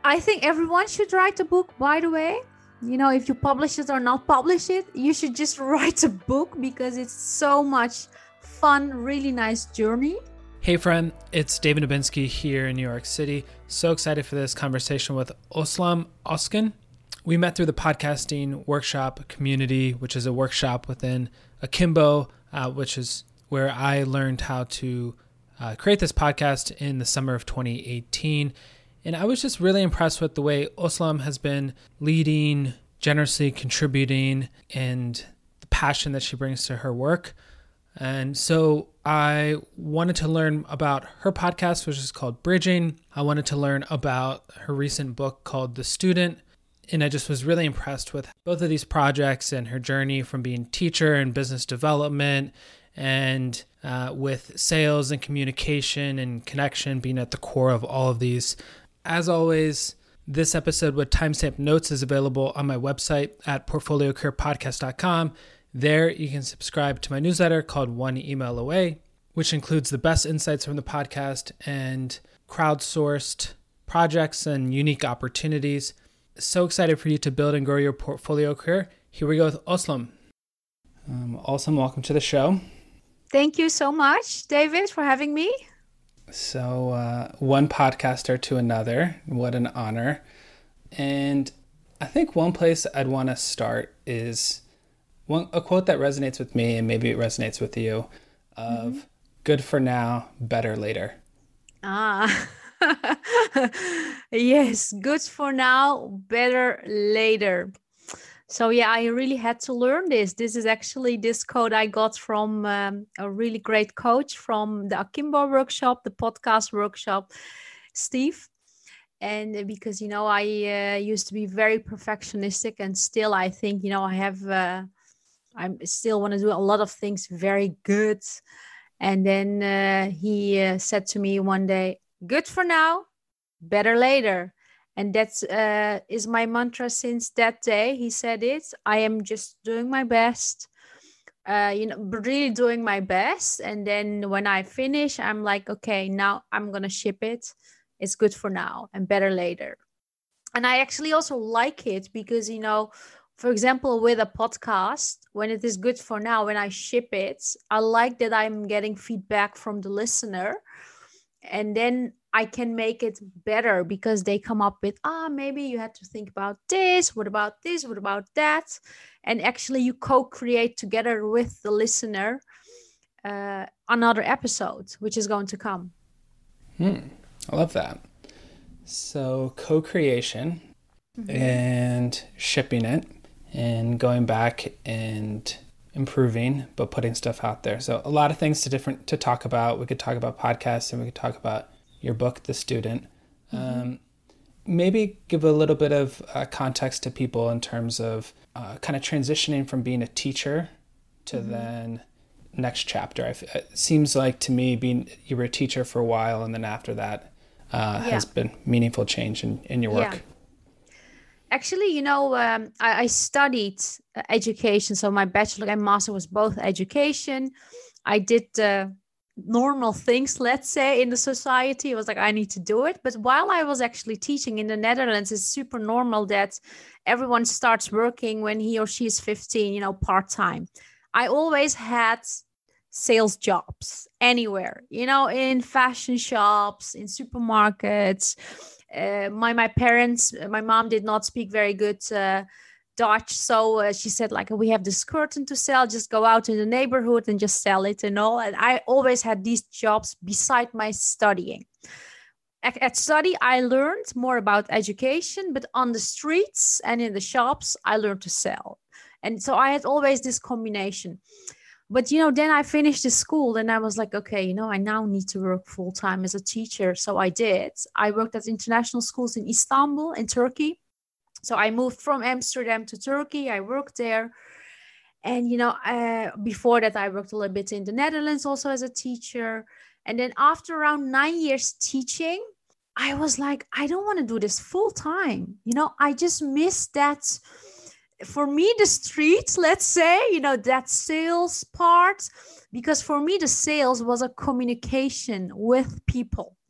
I think everyone should write a book, by the way. If you publish it or not publish it, you should just write a book because it's so much fun, really nice journey. Hey friend, it's David Dubinsky here in New York City. So excited for this conversation with Özlem Özkan. We met through the podcasting workshop community, which is a workshop within Akimbo, which is where I learned how to create this podcast in the summer of 2018. And I was just really impressed with the way Özlem has been leading, generously contributing, and the passion that she brings to her work. And so I wanted to learn about her podcast, which is called Bridging. I wanted to learn about her recent book called The Student. And I just was really impressed with both of these projects and her journey from being teacher and business development and with sales and communication and connection being at the core of all of these. As always, this episode with timestamp notes is available on my website at portfoliocareerpodcast.com. There you can subscribe to my newsletter called One Email Away, which includes the best insights from the podcast and crowdsourced projects and unique opportunities. So excited for you to build and grow your portfolio career. Here we go with Özlem. Özlem, welcome to the show. Thank you so much, David, for having me. So one podcaster to another, what an honor. And I think one place I'd want to start is a quote that resonates with me, and maybe it resonates with you, of good for now, better later. Yes, good for now, better later. So yeah, I really had to learn this. This is actually this quote I got from a really great coach from the Akimbo workshop, the podcast workshop, Steve. And because, I used to be very perfectionistic, and still I think, I still want to do a lot of things very good. And then he said to me one day, good for now, better later. And that is my mantra since that day. He said it. I am just doing my best, really doing my best. And then when I finish, I'm like, okay, now I'm going to ship it. It's good for now and better later. And I actually also like it because, for example, with a podcast, when it is good for now, when I ship it, I like that I'm getting feedback from the listener. And then I can make it better because they come up with, maybe you had to think about this. What about this? What about that? And actually you co-create together with the listener another episode, which is going to come. I love that. So co-creation and shipping it and going back and improving, but putting stuff out there. So a lot of things to talk about. We could talk about podcasts and we could talk about your book, The Student. Maybe give a little bit of context to people in terms of kind of transitioning from being a teacher to then next chapter. It seems like to me you were a teacher for a while, and then after that has been meaningful change in your work. Yeah. Actually, I studied education. So my bachelor and master was both education. I did normal things, let's say, in the society. It was like, I need to do it. But while I was actually teaching in the Netherlands, it's super normal that everyone starts working when he or she is 15, part-time. I always had sales jobs anywhere, in fashion shops, in supermarkets. My parents, my mom did not speak very good Dutch. So she said, like, we have this curtain to sell, just go out in the neighborhood and just sell it and all. And I always had these jobs beside my studying. At study, I learned more about education, but on the streets and in the shops, I learned to sell. And so I had always this combination. But, then I finished the school and I was like, okay, I now need to work full time as a teacher. So I did. I worked at international schools in Istanbul, in Turkey. So I moved from Amsterdam to Turkey. I worked there. And, before that, I worked a little bit in the Netherlands also as a teacher. And then after around 9 years teaching, I was like, I don't want to do this full time. I just missed that. For me, the streets, let's say, that sales part, because for me, the sales was a communication with people.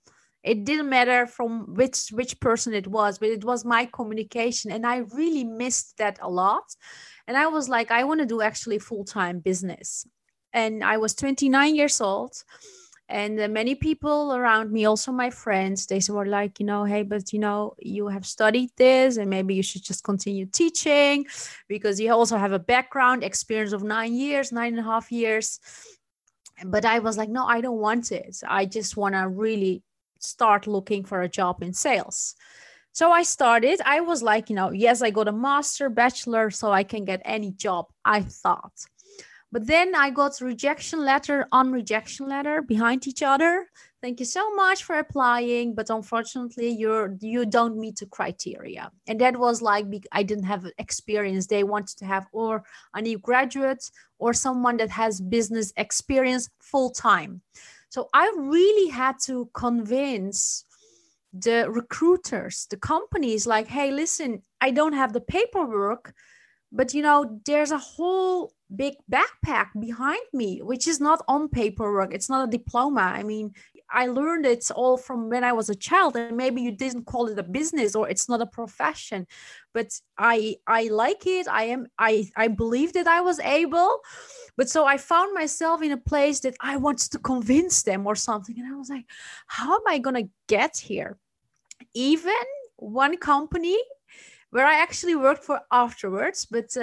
It didn't matter from which person it was, but it was my communication. And I really missed that a lot. And I was like, I want to do actually full-time business. And I was 29 years old. And many people around me, also my friends, they were like, hey, but you have studied this and maybe you should just continue teaching because you also have a background experience of 9.5 years. But I was like, no, I don't want it. I just want to really start looking for a job in sales. So I started. I was like, yes, I got a master, bachelor, so I can get any job, I thought. But then I got rejection letter on rejection letter behind each other. Thank you so much for applying, but unfortunately, you don't meet the criteria. And that was like, I didn't have experience. They wanted to have or a new graduate or someone that has business experience full time. So I really had to convince the recruiters, the companies, like, hey, listen, I don't have the paperwork, but there's a whole big backpack behind me, which is not on paperwork. It's not a diploma. I mean, I learned it all from when I was a child, and maybe you didn't call it a business or it's not a profession, but I like it. I believe that I was able, but so I found myself in a place that I wanted to convince them or something. And I was like, how am I going to get here? Even one company where I actually worked for afterwards, but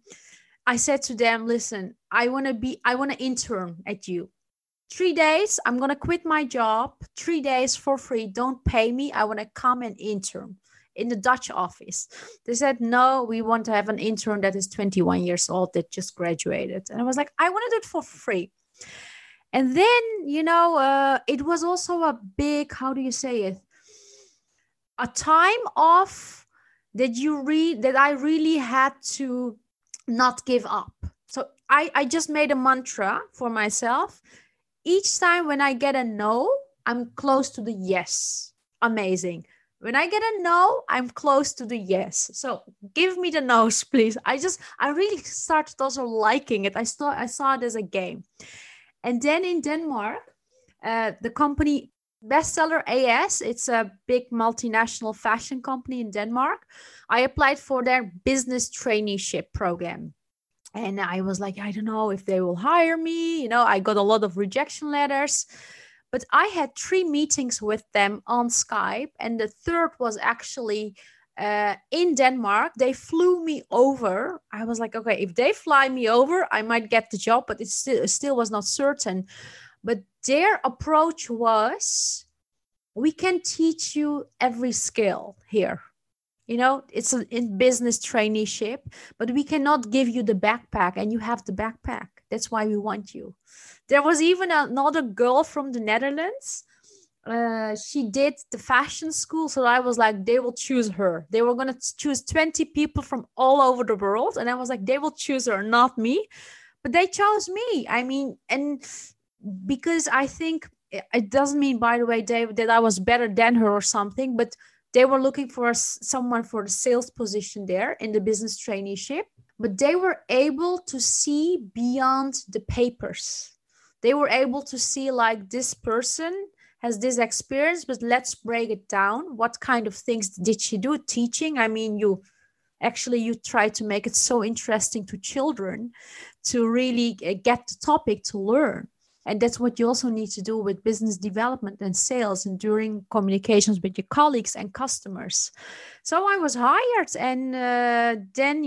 I said to them, listen, I want to intern at you. 3 days, I'm going to quit my job, 3 days for free. Don't pay me. I want to come and intern in the Dutch office. They said, no, we want to have an intern that is 21 years old that just graduated. And I was like, I want to do it for free. And then, it was also a big, how do you say it? A time of that I really had to not give up. So I just made a mantra for myself. Each time when I get a no, I'm close to the yes. Amazing. When I get a no, I'm close to the yes. So give me the no's, please. I really started also liking it. I saw it as a game. And then in Denmark, the company Bestseller AS, it's a big multinational fashion company in Denmark. I applied for their business traineeship program. And I was like, I don't know if they will hire me. I got a lot of rejection letters. But I had 3 meetings with them on Skype. And the third was actually in Denmark. They flew me over. I was like, okay, if they fly me over, I might get the job. But it still was not certain. But their approach was, we can teach you every skill here. It's in business traineeship, but we cannot give you the backpack, and you have the backpack. That's why we want you. There was even another girl from the Netherlands. She did the fashion school. So I was like, they will choose her. They were going to choose 20 people from all over the world. And I was like, they will choose her, not me. But they chose me. I mean, and because I think it doesn't mean, by the way, Dave, that I was better than her or something, but they were looking for someone for the sales position there in the business traineeship, but they were able to see beyond the papers. They were able to see, like, this person has this experience, but let's break it down. What kind of things did she do? Teaching. I mean, you try to make it so interesting to children to really get the topic to learn. And that's what you also need to do with business development and sales and during communications with your colleagues and customers. So I was hired, and then,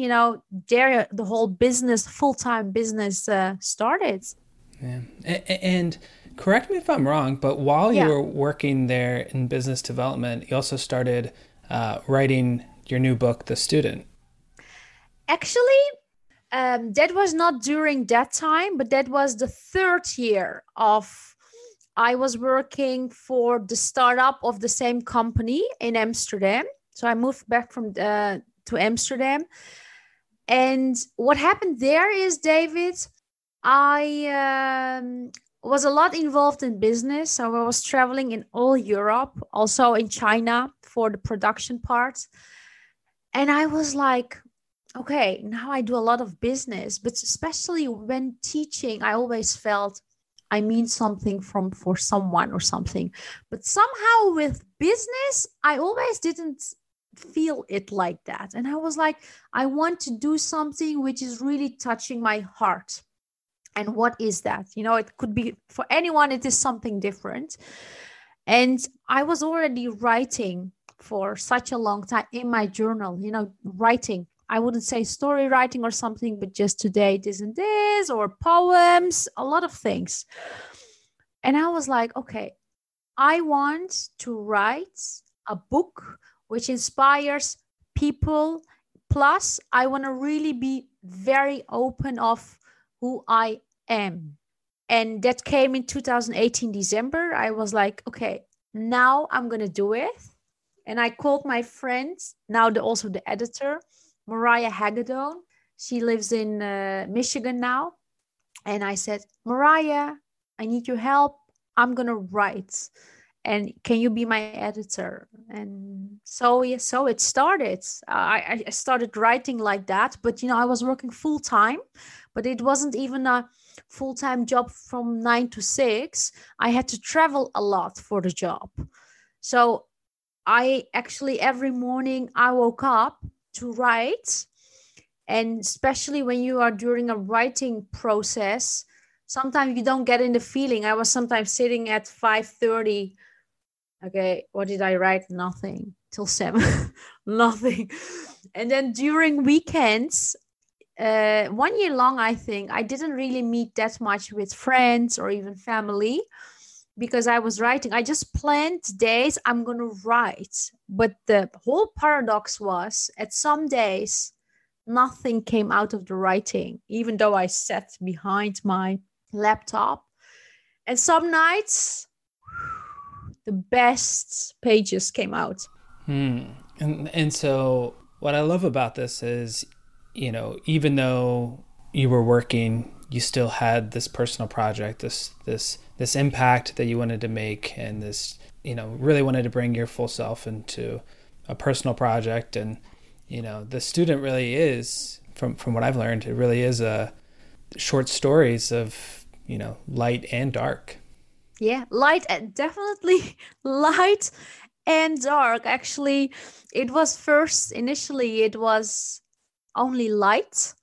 the whole business, full-time business started. Yeah. And correct me if I'm wrong, but while you were working there in business development, you also started writing your new book, The Student. Actually, that was not during that time, but that was the 3rd year of, I was working for the startup of the same company in Amsterdam. So I moved back to Amsterdam. And what happened there is, David, I was a lot involved in business. So I was traveling in all Europe, also in China for the production part. And I was like, okay, now I do a lot of business, but especially when teaching, I always felt I mean something for someone or something. But somehow with business, I always didn't feel it like that. And I was like, I want to do something which is really touching my heart. And what is that? It could be for anyone, it is something different. And I was already writing for such a long time in my journal, writing. I wouldn't say story writing or something, but just today, this and this, or poems, a lot of things. And I was like, okay, I want to write a book which inspires people. Plus, I want to really be very open of who I am. And that came in 2018, December. I was like, okay, now I'm going to do it. And I called my friend, now also the editor, Mariah Hagedorn. She lives in Michigan now. And I said, Mariah, I need your help. I'm going to write. And can you be my editor? And so it started. I started writing like that. But, I was working full time. But it wasn't even a full-time job from 9 to 6. I had to travel a lot for the job. So I actually every morning I woke up to write. And especially when you are during a writing process, sometimes you don't get in the feeling. I was sometimes sitting at 5:30. Okay, what did I write? Nothing. Till 7. Nothing. And then during weekends, 1 year long, I think, I didn't really meet that much with friends or even family because I was writing. I just planned days I'm going to write. But the whole paradox was at some days, nothing came out of the writing, even though I sat behind my laptop. And some nights, the best pages came out. And so what I love about this is, even though you were working, you still had this personal project, this impact that you wanted to make, and this, really wanted to bring your full self into a personal project. And, the student really is, from what I've learned, it really is short stories of, light and dark. Yeah, definitely light and dark. Actually, initially it was only light.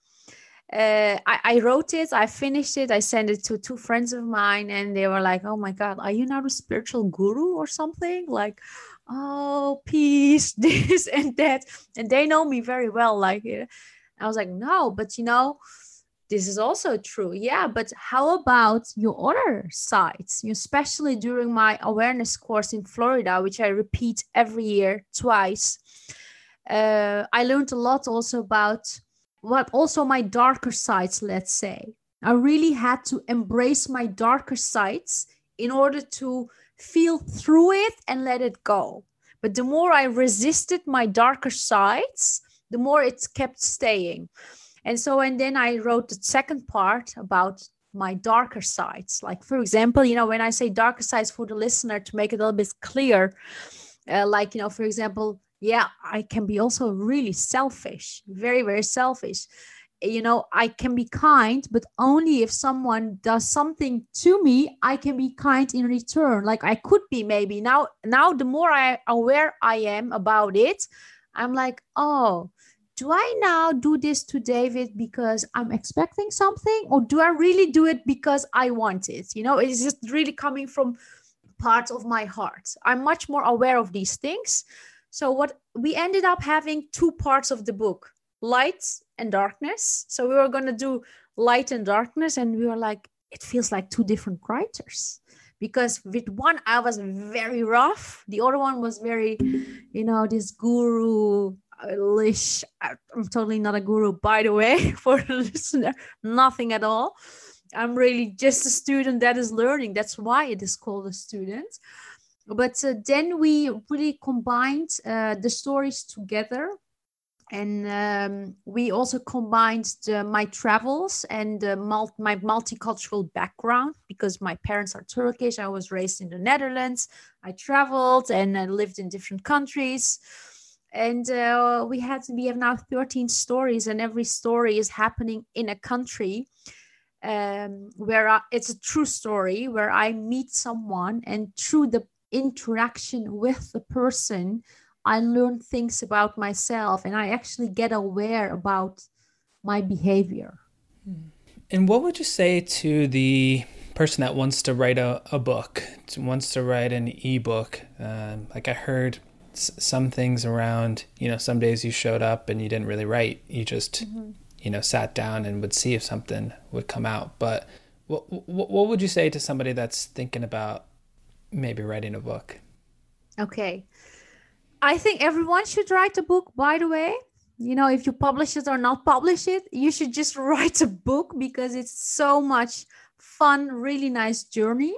I wrote it, I finished it, I sent it to 2 friends of mine, and they were like, oh my God, are you now a spiritual guru or something? Like, oh, peace, this and that. And they know me very well. Like, I was like, no, but this is also true. Yeah, but how about your other sides? Especially during my awareness course in Florida, which I repeat every year twice. I learned a lot also about my darker sides, let's say. I really had to embrace my darker sides in order to feel through it and let it go. But the more I resisted my darker sides, the more it kept staying. And then I wrote the second part about my darker sides. Like, for example, when I say darker sides for the listener, to make it a little bit clear, for example, yeah, I can be also really selfish, very, very selfish. I can be kind, but only if someone does something to me, I can be kind in return. Like I could be maybe now, the more aware I am about it, I'm like, oh, do I now do this to David because I'm expecting something? Or do I really do it because I want it? It's just really coming from part of my heart. I'm much more aware of these things. So what we ended up having 2 parts of the book, light and darkness. So we were going to do light and darkness. And we were like, it feels like 2 different writers. Because with one, I was very rough. The other one was very, this guru-ish. I'm totally not a guru, by the way, for the listener. Nothing at all. I'm really just a student that is learning. That's why it is called a student. But then we really combined the stories together. And we also combined my travels and my multicultural background, because my parents are Turkish. I was raised in the Netherlands. I traveled and I lived in different countries. And we have now 13 stories, and every story is happening in a country. it's a true story where I meet someone, and through the interaction with the person, I learn things about myself, and I actually get aware about my behavior. And what would you say to the person that wants to write a book, wants to write an ebook? Like I heard some things around, some days you showed up and you didn't really write. You just, sat down and would see if something would come out. But what would you say to somebody that's thinking about maybe writing a book? Okay. I think everyone should write a book, by the way. If you publish it or not publish it, you should just write a book because it's so much fun, really nice journey.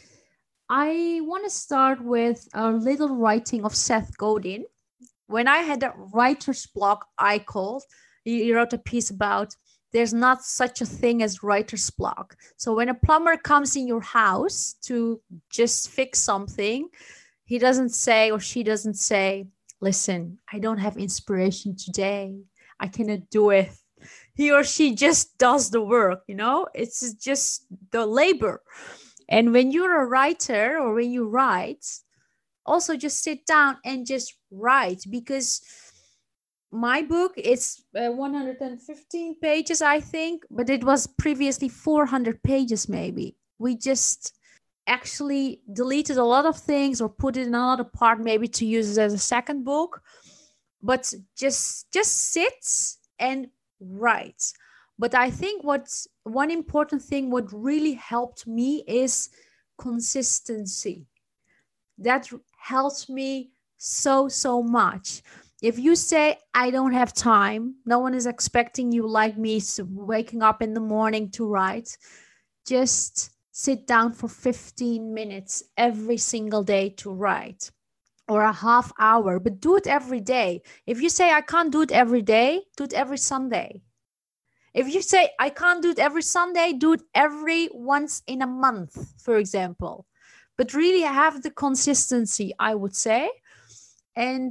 I want to start with a little writing of Seth Godin. When I had a writer's block, he wrote a piece about there's not such a thing as writer's block. So when a plumber comes in your house to just fix something, he doesn't say, or she doesn't say, listen, I don't have inspiration today. I cannot do it. He or she just does the work, It's just the labor. And when you're a writer or when you write, also just sit down and just write, because my book is 115 pages, I think, but it was previously 400 pages maybe. We just actually deleted a lot of things or put it in another part maybe to use it as a second book, but just sit and write. But I think one important thing what really helped me is consistency. That helped me so much. If you say, I don't have time, no one is expecting you like me waking up in the morning to write, just sit down for 15 minutes every single day to write, or a half hour, but do it every day. If you say, I can't do it every day, do it every Sunday. If you say, I can't do it every Sunday, do it every once in a month, for example. But really have the consistency, I would say. And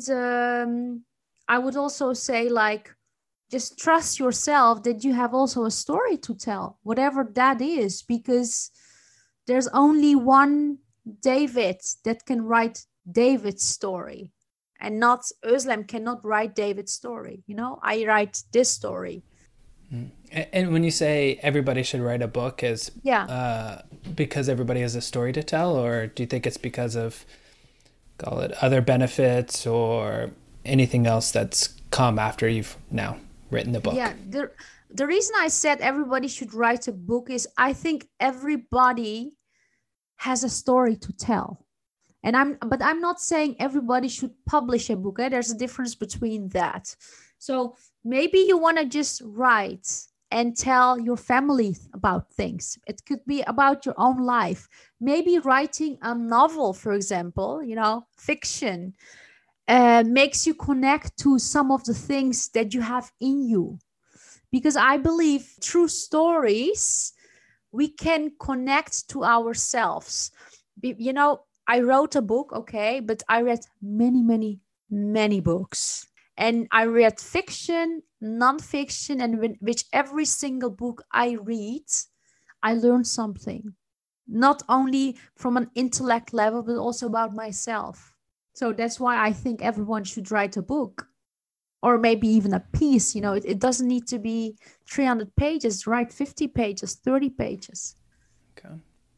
I would also say, just trust yourself that you have also a story to tell, whatever that is, because there's only one David that can write David's story, and not Özlem cannot write David's story. I write this story. And when you say everybody should write a book, is because everybody has a story to tell, or do you think it's because of, call it, other benefits or anything else that's come after you've now written the book? Yeah, the reason I said everybody should write a book is I think everybody has a story to tell. But I'm not saying everybody should publish a book. There's a difference between that. So maybe you want to just write and tell your family about things. It could be about your own life. Maybe writing a novel, for example, fiction, makes you connect to some of the things that you have in you. Because I believe through stories, we can connect to ourselves. I wrote a book, okay, but I read many books. And I read fiction, non-fiction, and with every single book I read, I learned something. Not only from an intellect level, but also about myself. So that's why I think everyone should write a book. Or maybe even a piece, it doesn't need to be 300 pages, write 50 pages, 30 pages. Okay.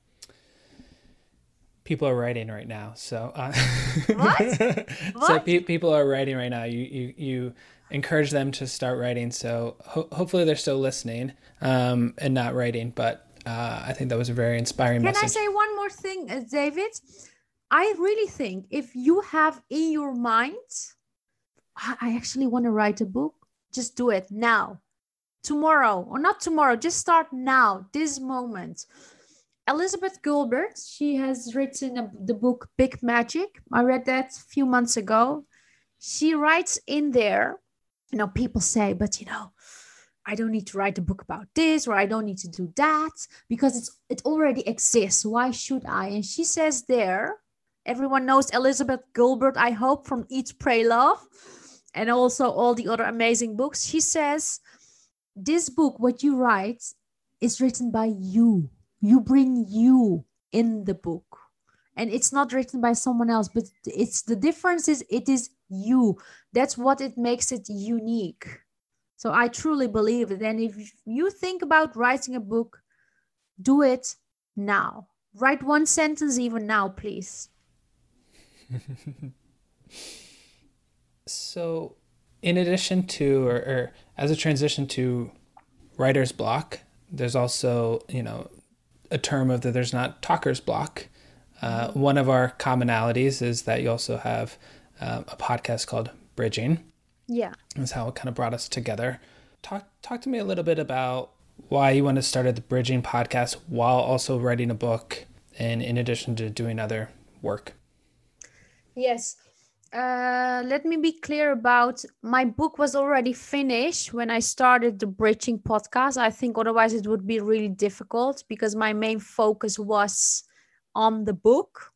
People are writing right now, so What? So people are writing right now. You encourage them to start writing. So hopefully they're still listening and not writing. But I think that was a very inspiring message. Can I say one more thing, David? I really think if you have in your mind, I actually want to write a book, just do it now, tomorrow, or not tomorrow. Just start now, this moment. Elizabeth Gilbert, she has written the book Big Magic. I read that a few months ago. She writes in there, people say, but I don't need to write a book about this, or I don't need to do that because it already exists. Why should I? And she says there, everyone knows Elizabeth Gilbert, I hope, from Eat, Pray, Love, and also all the other amazing books. She says, this book, what you write, is written by you. You bring you in the book. And it's not written by someone else, but it's the difference is it is you. That's what it makes it unique. So I truly believe it. And if you think about writing a book, do it now. Write one sentence even now, please. So, in addition to, or as a transition to writer's block, there's also, a term of that there's not talker's block. One of our commonalities is that you also have a podcast called Bridging. Yeah. That's how it kind of brought us together. Talk to me a little bit about why you want to start the Bridging podcast while also writing a book and in addition to doing other work. Yes. Let me be clear about my book was already finished when I started the Bridging podcast. I think otherwise it would be really difficult because my main focus was on the book.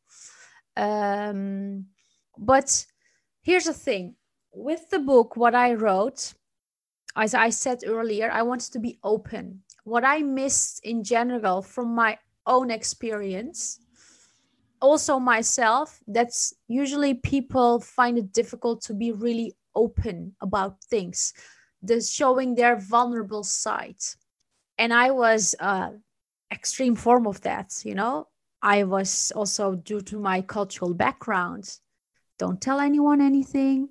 But here's the thing. With the book, what I wrote, as I said earlier, I wanted to be open. What I missed in general from my own experience, also myself, that's usually people find it difficult to be really open about things, showing their vulnerable side. And I was extreme form of that, I was also, due to my cultural background, don't tell anyone anything.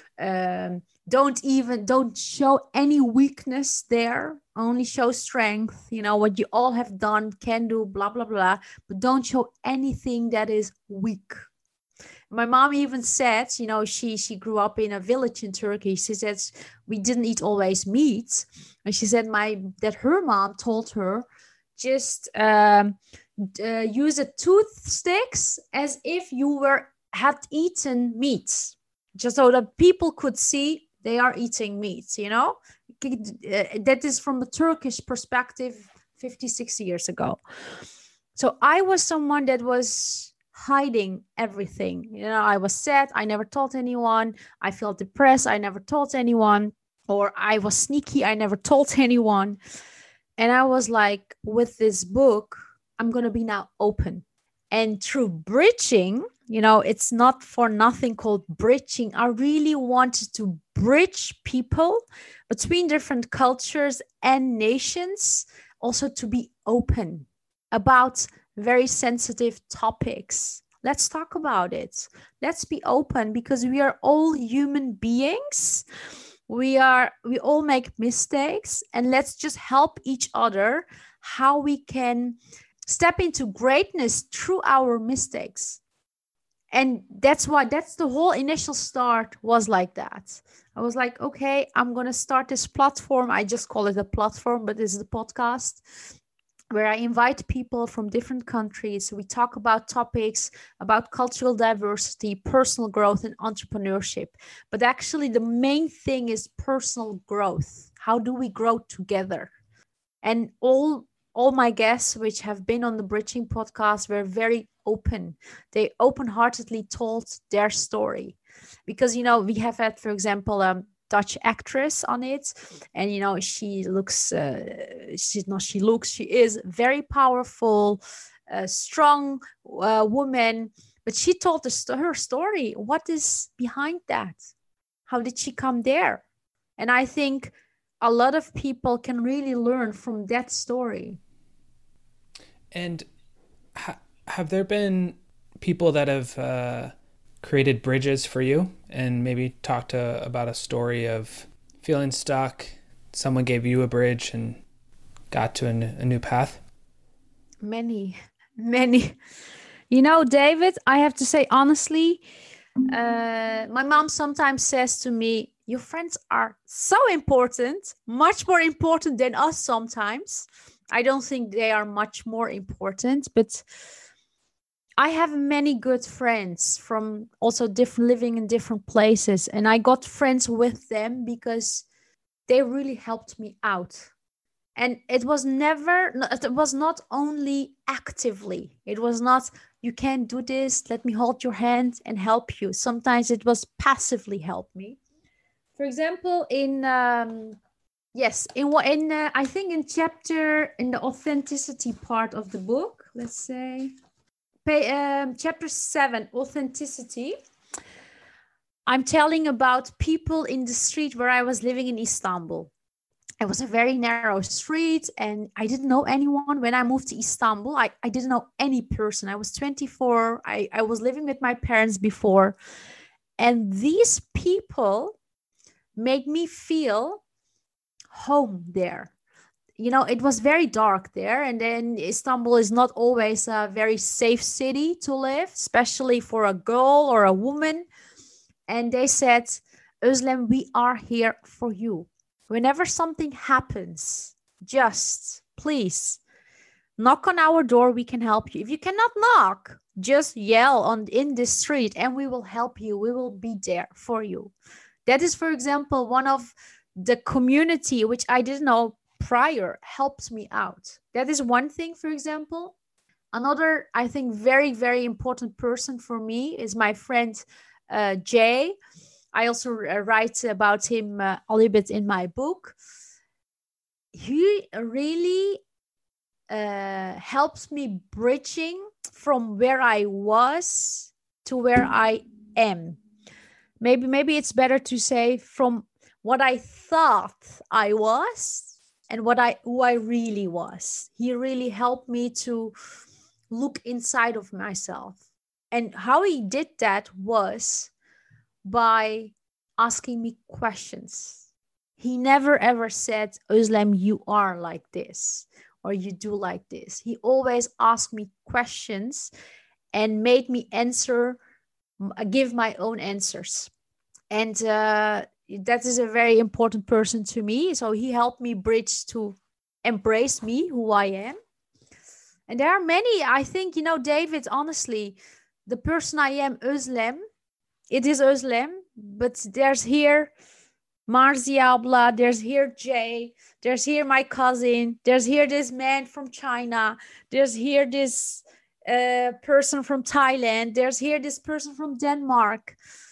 Don't show any weakness there. Only show strength. What you all have done, can do, blah, blah, blah. But don't show anything that is weak. My mom even said, she grew up in a village in Turkey. She said we didn't eat always meat. And she said that her mom told her, just use a toothsticks as if you had eaten meat, just so that people could see they are eating meat, that is from a Turkish perspective 50, 60 years ago. So I was someone that was hiding everything. I was sad. I never told anyone. I felt depressed. I never told anyone. Or I was sneaky. I never told anyone. And I was like, with this book, I'm going to be now open. And through Bridging, it's not for nothing called Bridging. I really wanted to bridge people between different cultures and nations, also to be open about very sensitive topics. Let's talk about it. Let's be open because we are all human beings. We all make mistakes, and let's just help each other how we can step into greatness through our mistakes. And that's the whole initial start was like that. I was like, okay, I'm going to start this platform. I just call it a platform, but it's a podcast where I invite people from different countries. We talk about topics about cultural diversity, personal growth, and entrepreneurship. But actually, the main thing is personal growth. How do we grow together? And all my guests, which have been on the Bridging podcast, were very open. They open-heartedly told their story. Because, we have had, for example, Dutch actress on it, and she is very powerful, strong woman, but she told her story. What is behind that? How did she come there? And I think a lot of people can really learn from that story. And have there been people that have created bridges for you and maybe talked about a story of feeling stuck, someone gave you a bridge and got to a new path? Many. David, I have to say honestly, my mom sometimes says to me, your friends are so important, much more important than us sometimes. I don't think they are much more important, but I have many good friends from also living in different places. And I got friends with them because they really helped me out. And it was not only actively. It was not, you can't do this, let me hold your hand and help you. Sometimes it was passively help me. For example, in Yes, I think in the authenticity part of the book, let's say, chapter 7, authenticity. I'm telling about people in the street where I was living in Istanbul. It was a very narrow street and I didn't know anyone. When I moved to Istanbul, I didn't know any person. I was 24. I was living with my parents before. And these people made me feel home there. You know, it was very dark there. And then Istanbul is not always a very safe city to live, especially for a girl or a woman. And they said, Özlem, we are here for you. Whenever something happens, just please knock on our door. We can help you. If you cannot knock, just yell in the street and we will help you. We will be there for you. That is, for example, one of the community, which I didn't know prior, helps me out. That is one thing, for example. Another, I think, very, very important person for me is my friend Jay. I also write about him a little bit in my book. He really helps me bridging from where I was to where I am. Maybe it's better to say from what I thought I was and who I really was. He really helped me to look inside of myself. And how he did that was by asking me questions. He never ever said, Özlem, you are like this or you do like this. He always asked me questions and made me give my own answers. And that is a very important person to me. So he helped me bridge to embrace me, who I am. And there are many, I think, David, honestly, the person I am, Özlem, it is Özlem, but there's here Marzia abla, there's here Jay, there's here my cousin, there's here this man from China, there's here this person from Thailand, there's here this person from Denmark.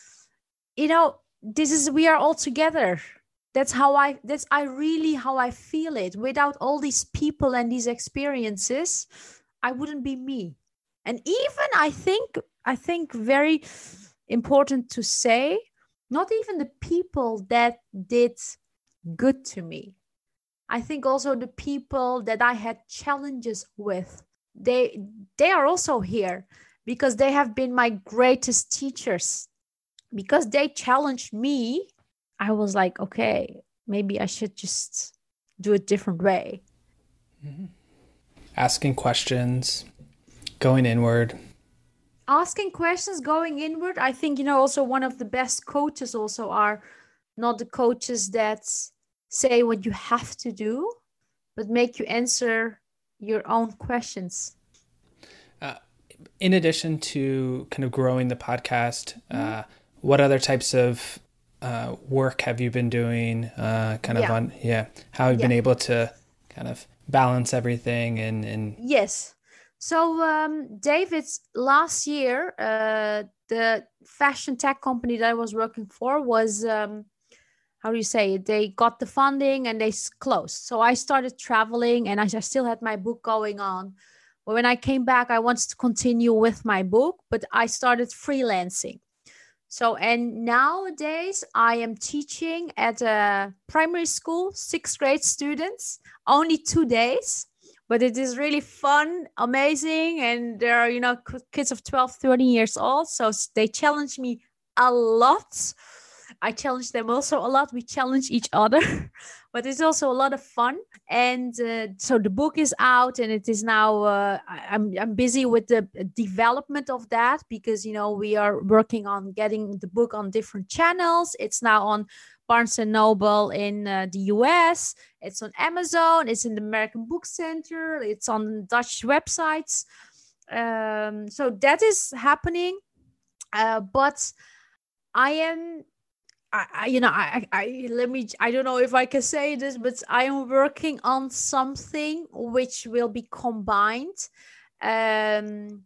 We are all together. That's really how I feel it. Without all these people and these experiences, I wouldn't be me. And even I think very important to say, not even the people that did good to me. I think also the people that I had challenges with, they are also here because they have been my greatest teachers. Because they challenged me, I was like, okay, maybe I should just do it different way. Mm-hmm. Asking questions, going inward. Asking questions, going inward. I think, also one of the best coaches also are not the coaches that say what you have to do, but make you answer your own questions. In addition to kind of growing the podcast, what other types of work have you been doing how have you been able to kind of balance everything and Yes. So David's last year, the fashion tech company that I was working for was, they got the funding and they closed. So I started traveling and I still had my book going on. But when I came back, I wanted to continue with my book, but I started freelancing. So, and nowadays I am teaching at a primary school, 6th grade students, only 2 days, but it is really fun, amazing. And there are, kids of 12, 13 years old. So they challenge me a lot. I challenge them also a lot. We challenge each other, but it's also a lot of fun. And so the book is out and it is now, I'm busy with the development of that because, we are working on getting the book on different channels. It's now on Barnes & Noble in the US. It's on Amazon. It's in the American Book Center. It's on Dutch websites. So that is happening. But I am... I don't know if I can say this, but I am working on something which will be combined, the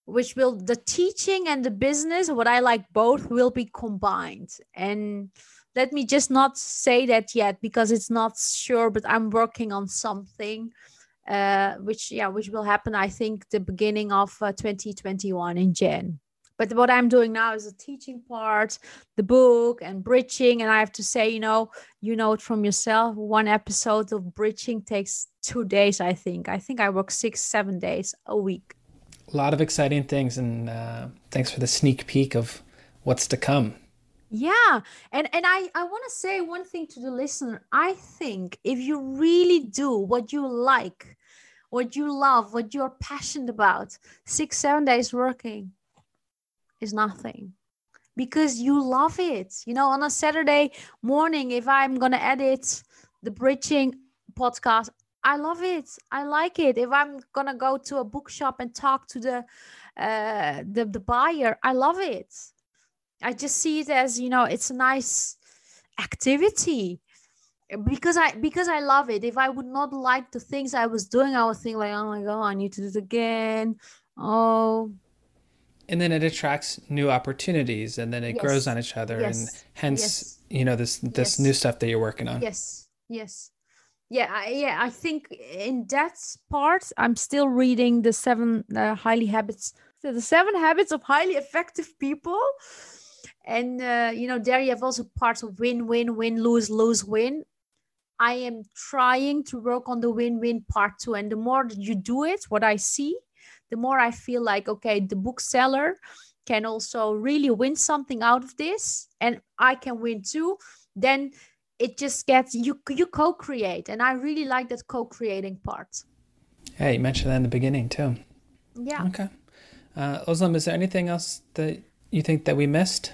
teaching and the business, what I like both will be combined. And let me just not say that yet because it's not sure, but I'm working on something which will happen, I think, the beginning of 2021 in Jan. But what I'm doing now is the teaching part, the book and bridging. And I have to say, you know it from yourself. One episode of bridging takes 2 days, I think. I think I work 6-7 days a week. A lot of exciting things. And thanks for the sneak peek of what's to come. Yeah. And I want to say one thing to the listener. I think if you really do what you like, what you love, what you're passionate about, 6-7 days working is nothing, because you love it. On a Saturday morning, if I'm gonna edit the bridging podcast, I love it. I like it. If I'm gonna go to a bookshop and talk to the buyer, I love it. I just see it as, it's a nice activity because I love it. If I would not like the things I was doing, I would think like, oh my God, I need to do it again. And then it attracts new opportunities, and then it grows on each other, and hence, this new stuff that you're working on. Yes. Yeah. I think in that part, I'm still reading the 7 habits of highly effective people. And, there you have also parts of win, win, win, lose, lose, win. I am trying to work on the win-win part too. And the more that you do it, what I see, the more I feel like, okay, the bookseller can also really win something out of this, and I can win too. Then it just gets, you co-create. And I really like that co-creating part. Yeah, you mentioned that in the beginning too. Yeah. Okay. Özlem, is there anything else that you think that we missed?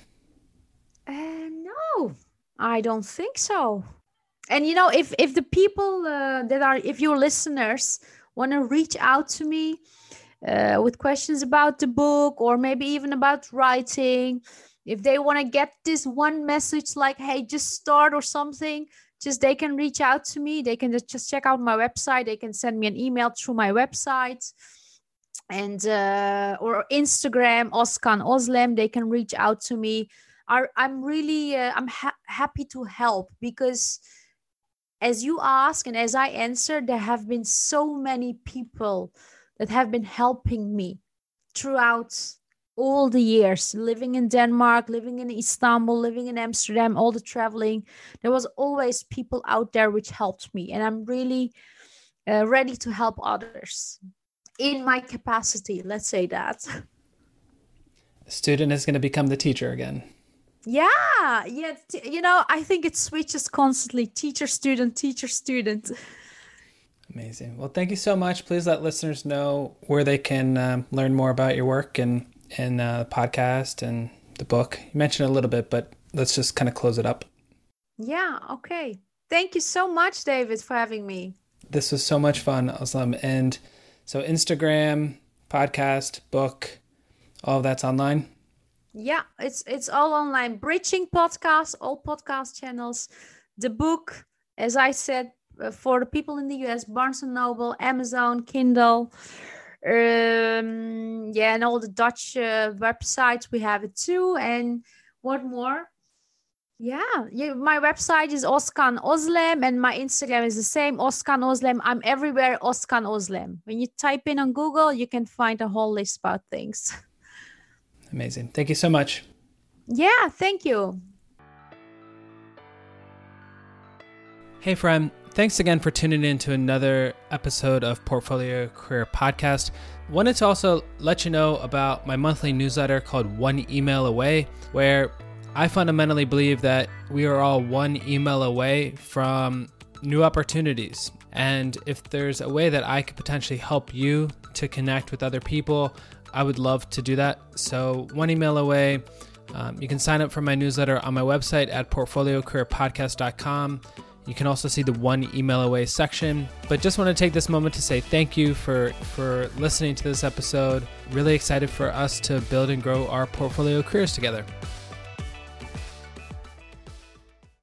No, I don't think so. And, if the people if your listeners want to reach out to me with questions about the book, or maybe even about writing, if they want to get this one message like, hey, just start or something, they can reach out to me. They can just check out my website. They can send me an email through my website, and or Instagram, Özkan Özlem. They can reach out to me. I'm really happy to help, because as you ask and as I answer, there have been so many people that have been helping me throughout all the years, living in Denmark, living in Istanbul, living in Amsterdam, all the traveling. There was always people out there which helped me, and I'm really ready to help others in my capacity. Let's say that. The student is going to become the teacher again. Yeah. I think it switches constantly. Teacher, student. Amazing. Well, thank you so much. Please let listeners know where they can learn more about your work and the podcast and the book. You mentioned a little bit, but let's just kind of close it up. Yeah. Okay. Thank you so much, David, for having me. This was so much fun, Özlem. And so Instagram, podcast, book, all of that's online? Yeah, it's all online. Bridging podcast, all podcast channels. The book, as I said, for the people in the US, Barnes & Noble, Amazon, Kindle. And all the Dutch websites, we have it too. And what more? Yeah, my website is Özkan Özlem, and my Instagram is the same, Özkan Özlem. I'm everywhere, Özkan Özlem. When you type in on Google, you can find a whole list about things. Amazing. Thank you so much. Yeah, thank you. Hey, friend. Thanks again for tuning in to another episode of Portfolio Career Podcast. Wanted to also let you know about my monthly newsletter called One Email Away, where I fundamentally believe that we are all one email away from new opportunities. And if there's a way that I could potentially help you to connect with other people, I would love to do that. So one email away. You can sign up for my newsletter on my website at portfoliocareerpodcast.com. You can also see the One Email Away section. But just want to take this moment to say thank you for listening to this episode. Really excited for us to build and grow our portfolio careers together.